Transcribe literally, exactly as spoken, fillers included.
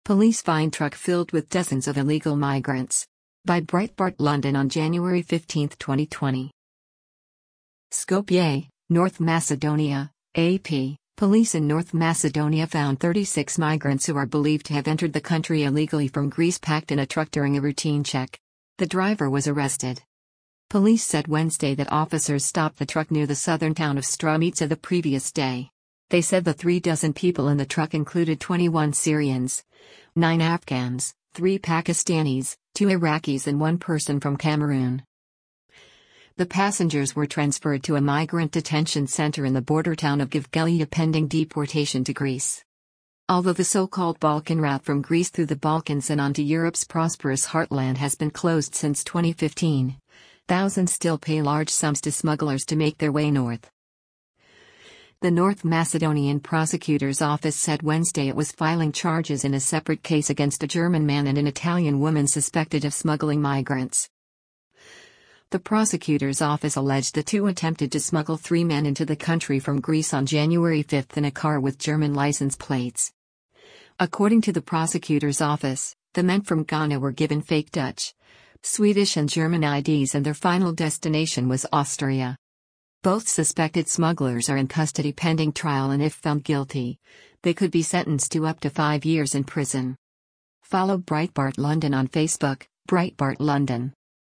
Police find truck filled with dozens of illegal migrants. By Breitbart London on January fifteenth, twenty twenty. Skopje, North Macedonia, A P. Police in North Macedonia found thirty-six migrants who are believed to have entered the country illegally from Greece packed in a truck during a routine check. The driver was arrested. Police said Wednesday that officers stopped the truck near the southern town of Stromica the previous day. They said the three dozen people in the truck included twenty-one Syrians, nine Afghans, three Pakistanis, two Iraqis and one person from Cameroon. The passengers were transferred to a migrant detention center in the border town of Gevgelija pending deportation to Greece. Although the so-called Balkan route from Greece through the Balkans and onto Europe's prosperous heartland has been closed since twenty fifteen, thousands still pay large sums to smugglers to make their way north. The North Macedonian prosecutor's office said Wednesday it was filing charges in a separate case against a German man and an Italian woman suspected of smuggling migrants. The prosecutor's office alleged the two attempted to smuggle three men into the country from Greece on January fifth in a car with German license plates. According to the prosecutor's office, the men from Ghana were given fake Dutch, Swedish and German I Ds and their final destination was Austria. Both suspected smugglers are in custody pending trial, and if found guilty, they could be sentenced to up to five years in prison. Follow Breitbart London on Facebook, Breitbart London.